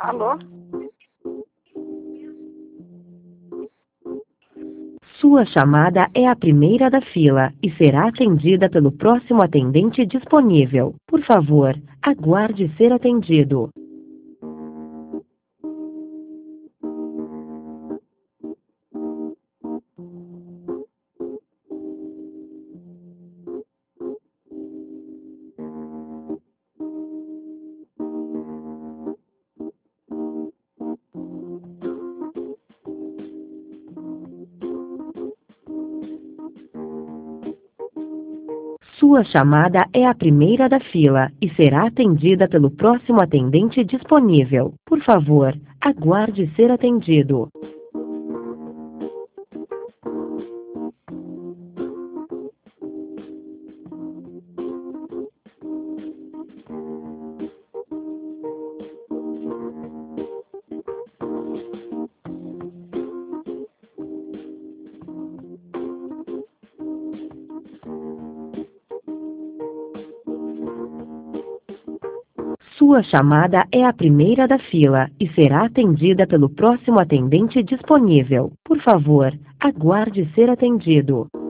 Alô? Sua chamada é a primeira da fila e será atendida pelo próximo atendente disponível. Por favor, aguarde ser atendido. Sua chamada é a primeira da fila e será atendida pelo próximo atendente disponível. Por favor, aguarde ser atendido. Sua chamada é a primeira da fila e será atendida pelo próximo atendente disponível. Por favor, aguarde ser atendido.